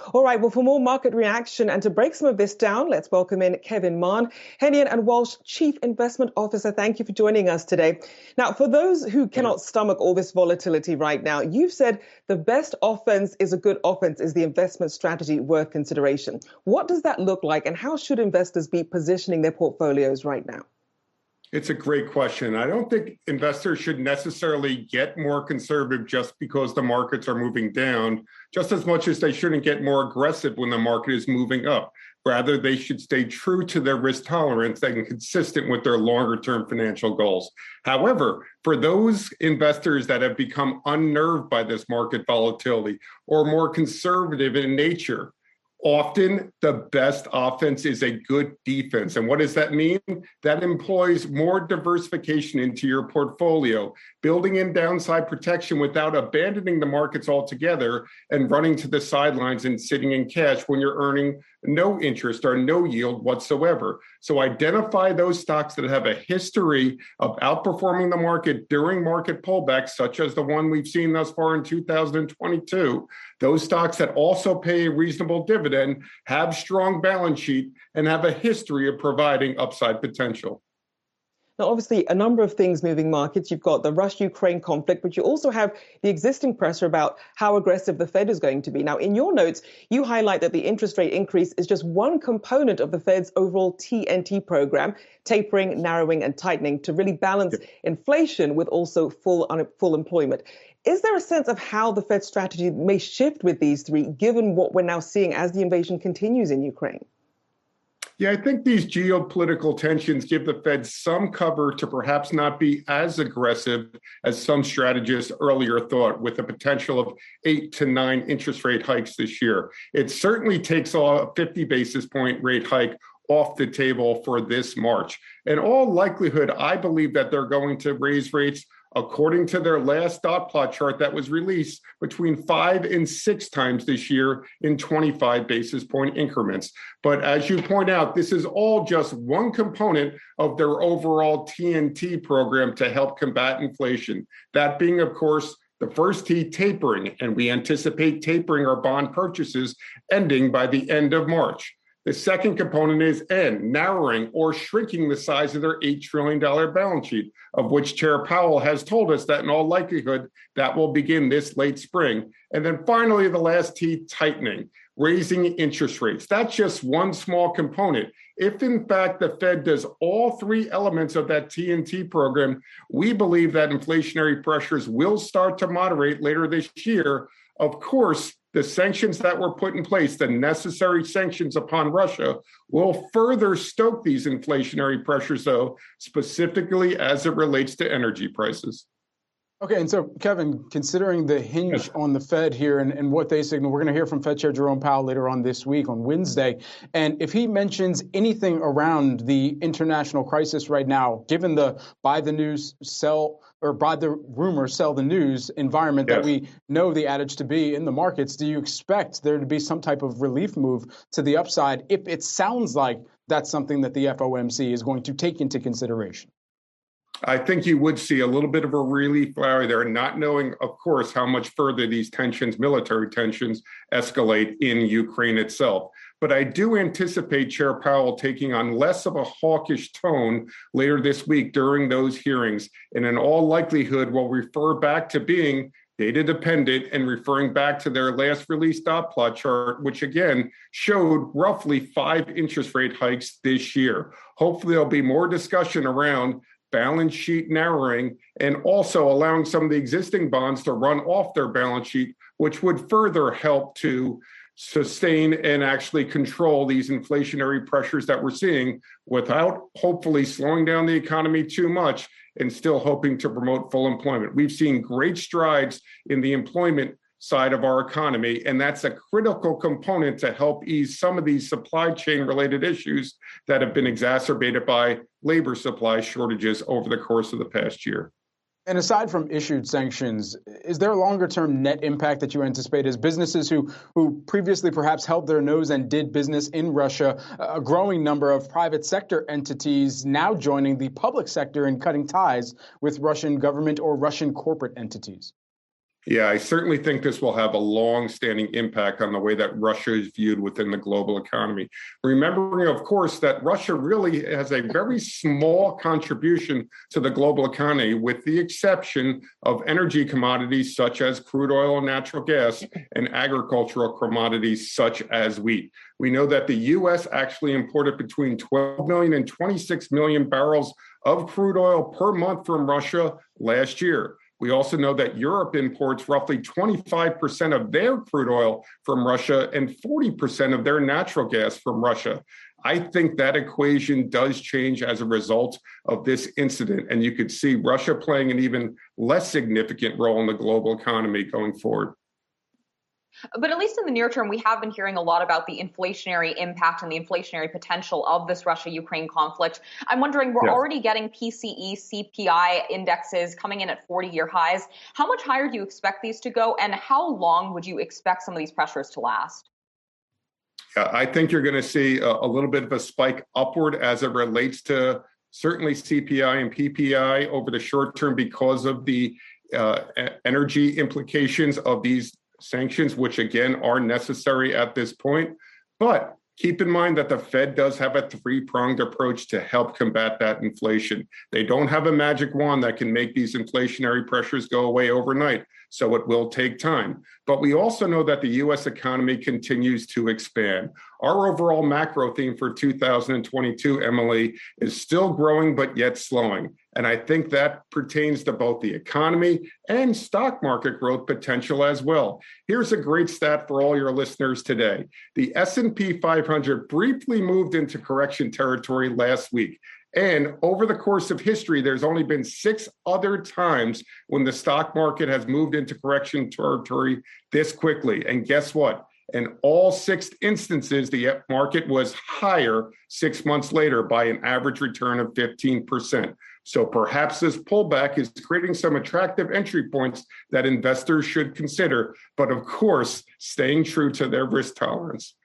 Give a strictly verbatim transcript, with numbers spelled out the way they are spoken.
All right, well, for more market reaction and to break some of this down, let's welcome in Kevin Mann, Hennian and Walsh Chief Investment Officer. Thank you for joining us today. Now, for those who cannot stomach all this volatility right now, you've said the best offense is a good offense is the investment strategy worth consideration. What does that look like, and how should investors be positioning their portfolios right now? It's a great question. I don't think investors should necessarily get more conservative just because the markets are moving down, just as much as they shouldn't get more aggressive when the market is moving up. Rather, they should stay true to their risk tolerance and consistent with their longer-term financial goals. However, for those investors that have become unnerved by this market volatility or more conservative in nature, often the best offense is a good defense. And what does that mean? That employs more diversification into your portfolio, building in downside protection without abandoning the markets altogether and running to the sidelines and sitting in cash when you're earning no interest or no yield whatsoever. So identify those stocks that have a history of outperforming the market during market pullbacks, such as the one we've seen thus far in two thousand twenty-two. Those stocks that also pay a reasonable dividend, have strong balance sheet, and have a history of providing upside potential. Now, obviously, a number of things moving markets. You've got the Russia-Ukraine conflict, but you also have the existing pressure about how aggressive the Fed is going to be. Now, in your notes, you highlight that the interest rate increase is just one component of the Fed's overall T N T program, tapering, narrowing, and tightening to really balance yep. inflation with also full, un- full employment. Is there a sense of how the Fed strategy may shift with these three, given what we're now seeing as the invasion continues in Ukraine? Yeah, I think these geopolitical tensions give the Fed some cover to perhaps not be as aggressive as some strategists earlier thought, with the potential of eight to nine interest rate hikes this year. It certainly takes a fifty basis point rate hike off the table for this March. In all likelihood, I believe that they're going to raise rates, according to their last dot plot chart that was released, between five and six times this year in twenty-five basis point increments. But as you point out, this is all just one component of their overall T N T program to help combat inflation. That being, of course, the first T, tapering, and we anticipate tapering our bond purchases ending by the end of March. The second component is N, narrowing or shrinking the size of their eight trillion dollars balance sheet, of which Chair Powell has told us that in all likelihood, that will begin this late spring. And then finally, the last T, tightening, raising interest rates. That's just one small component. If in fact the Fed does all three elements of that T N T program, we believe that inflationary pressures will start to moderate later this year. Of course, the sanctions that were put in place, the necessary sanctions upon Russia, will further stoke these inflationary pressures, though, specifically as it relates to energy prices. Okay, and so, Kevin, considering the hinge yes. on the Fed here and, and what they signal, we're going to hear from Fed Chair Jerome Powell later on this week on Wednesday. And if he mentions anything around the international crisis right now, given the buy the news, sell or buy the rumor, sell the news environment yes. that we know the adage to be in the markets, do you expect there to be some type of relief move to the upside if it sounds like that's something that the F O M C is going to take into consideration? I think you would see a little bit of a relief flare there, not knowing, of course, how much further these tensions, military tensions, escalate in Ukraine itself. But I do anticipate Chair Powell taking on less of a hawkish tone later this week during those hearings, and in all likelihood will refer back to being data dependent and referring back to their last released dot plot chart, which again showed roughly five interest rate hikes this year. Hopefully there'll be more discussion around balance sheet narrowing and also allowing some of the existing bonds to run off their balance sheet, which would further help to sustain and actually control these inflationary pressures that we're seeing without hopefully slowing down the economy too much and still hoping to promote full employment. We've seen great strides in the employment side of our economy, and that's a critical component to help ease some of these supply chain related issues that have been exacerbated by labor supply shortages over the course of the past year. And aside from issued sanctions, is there a longer term net impact that you anticipate as businesses who, who previously perhaps held their nose and did business in Russia, a growing number of private sector entities now joining the public sector and cutting ties with Russian government or Russian corporate entities? Yeah, I certainly think this will have a long-standing impact on the way that Russia is viewed within the global economy. Remembering, of course, that Russia really has a very small contribution to the global economy, with the exception of energy commodities such as crude oil and natural gas and agricultural commodities such as wheat. We know that the U S actually imported between twelve million and twenty-six million barrels of crude oil per month from Russia last year. We also know that Europe imports roughly twenty-five percent of their crude oil from Russia and forty percent of their natural gas from Russia. I think that equation does change as a result of this incident, and you could see Russia playing an even less significant role in the global economy going forward. But at least in the near term, we have been hearing a lot about the inflationary impact and the inflationary potential of this Russia-Ukraine conflict. I'm wondering, we're yes. already getting P C E, C P I indexes coming in at forty-year highs. How much higher do you expect these to go, and how long would you expect some of these pressures to last? Yeah, I think you're going to see a, a little bit of a spike upward as it relates to certainly C P I and P P I over the short term because of the uh, energy implications of these sanctions, which again are necessary at this point. But keep in mind that the Fed does have a three-pronged approach to help combat that inflation. They don't have a magic wand that can make these inflationary pressures go away overnight, so it will take time. But we also know that the U S economy continues to expand. Our overall macro theme for two thousand twenty-two, Emily, is still growing but yet slowing. And I think that pertains to both the economy and stock market growth potential as well. Here's a great stat for all your listeners today. The S and P five hundred briefly moved into correction territory last week. And over the course of history, there's only been six other times when the stock market has moved into correction territory this quickly. And guess what? In all six instances, the market was higher six months later by an average return of fifteen percent. So perhaps this pullback is creating some attractive entry points that investors should consider, but of course, staying true to their risk tolerance.